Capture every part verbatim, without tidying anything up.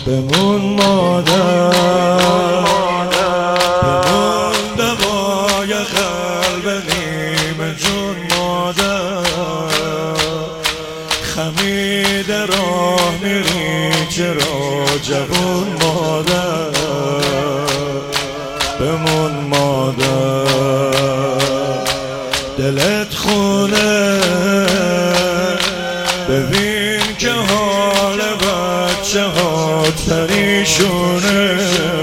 بمون مادر، بمون دوای قلب نیمه جون مادر. خمید راه میری چرا جوون مادر، بمون مادر. دلت خونه ببین که حال بچه ها پریشونه.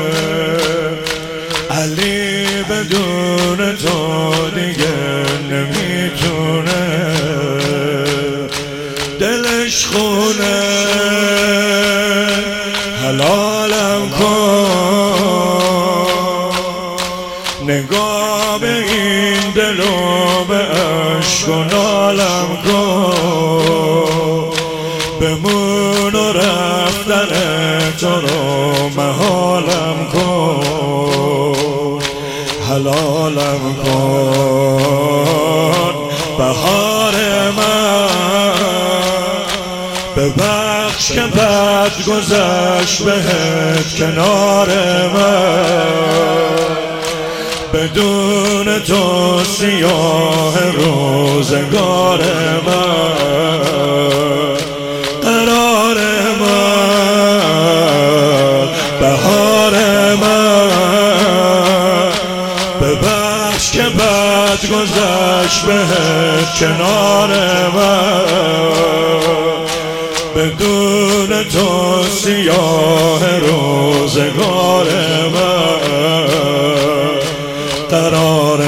علی بدون تو دیگه نمیتونه، دلش خونه. حلالم کن نگاه به این دل و به عشق و نالم کن. بمون و رفتن تو رو محالم کن. حلالم کن بهار من، ببخش که بد گذشت بهت کنار من. بدون تو سیاه روزگار من، قرار من، بهار من. ببخش که بد گذشت بهت کنار من. بدون تو سیاه روزگار من، قرار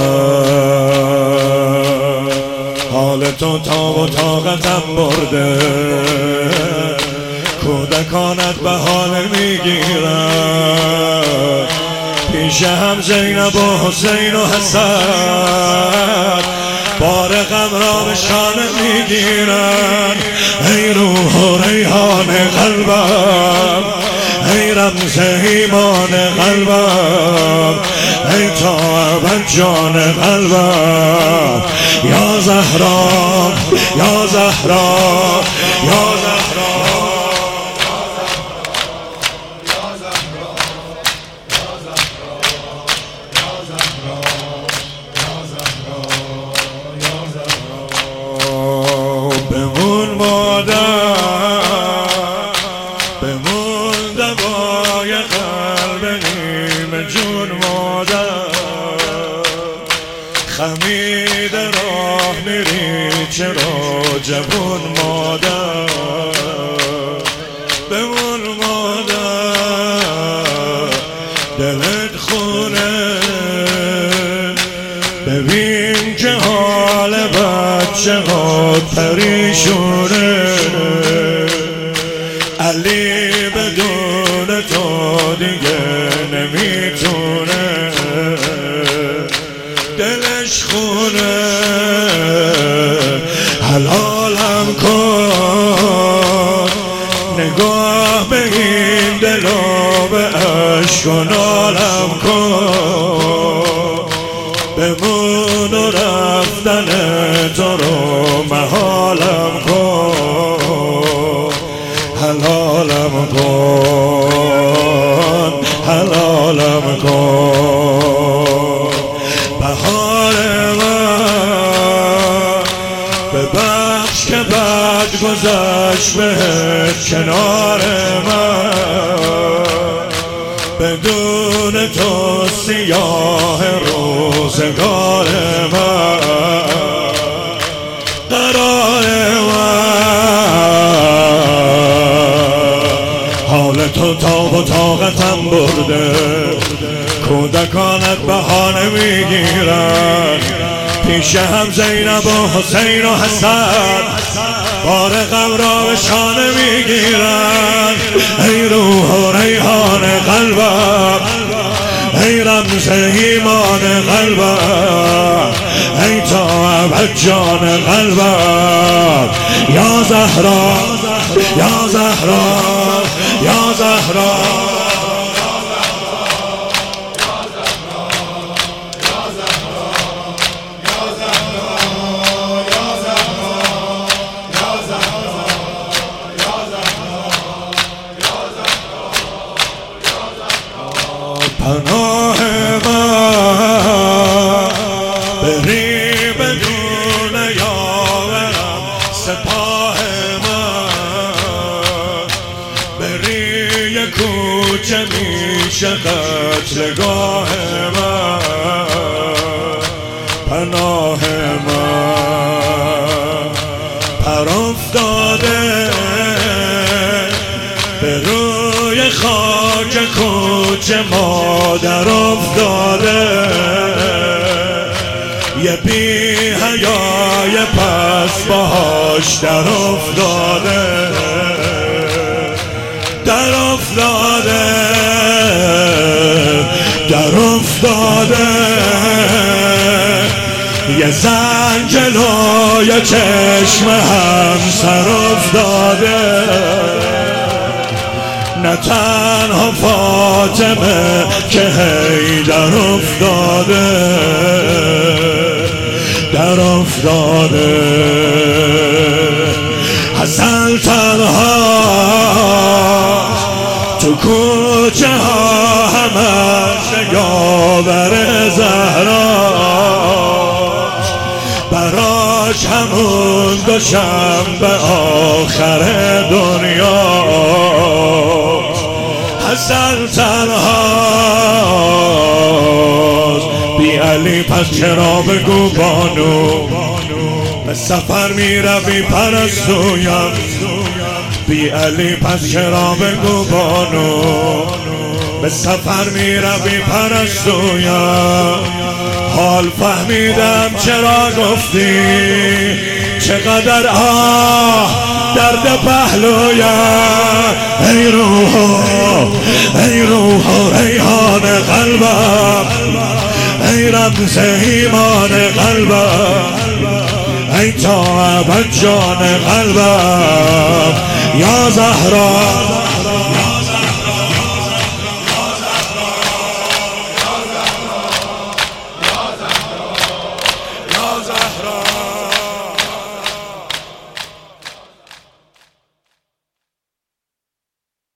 من. حال تو تا و طاقتم برده، کودکانت به حال میگیرن. پیش هم زینب و حسین و حسن بار غم را به شانه میگیرن. ای روح و ریحان قلبم، ای رمز ایمان قلبم، ای تا ابد جان قلبم. یا زهرا یا زهرا یا زهرا بمون مادر، بمون دوای قلب نیمه جون مادر. خمید راه میری چرا جوون مادر، بمون مادر. دلت خونه ببین که حال بچه ها پریشونه. علی بدون تو دیگه نمیتونه، دلش خونه. حلالم کن نگاه به این دل و به عشق و نالم کن. بمون و رفتن تو رو محالم کن. حلالم کن، حلالم کن بهار من. ببخش که بد گذشت بهت کنار من. بدون تو سیاه روزگار من، قرار من. حال تو تا و طاقتم برده، کودکانت بهانه میگیرن. پیش هم زینب و حسین و حسن بار غم را به شانه میگیرن. ای روح و ریحان قلبم، ای رمز ایمان قلبم، ای تا ابد جان قلبم. یا زهرا یا زهرا یا زهرا پناه من بری بدون یاورم سپاه من بری یک کوچه میشه قتلگاه من پناه من پر افتاده به روی خاک کوچه مادر افتاده یه بی حیای پس باهاش در افتاده در افتاده در افتاده یه زن جلوی چشم همسر افتاده نه تنها فاطمه که هی در افتاده در افتاده حسن تنها تو کوچه ها همش یاور زهراش براش همون دوشنبه آخر دنیا حسن تنهاست بی علی پس چرا بگو بانو به سفر میروی پرستویم بی علی پس چرا بگو بانو به سفر میروی پرستویم حال فهمیدم چرا گفتی چقدر آه درد پهلویم ای روح ای روح ریحان قلبم ای رمز ایمان قلبم ای تا ابد جان قلبم یا زهرا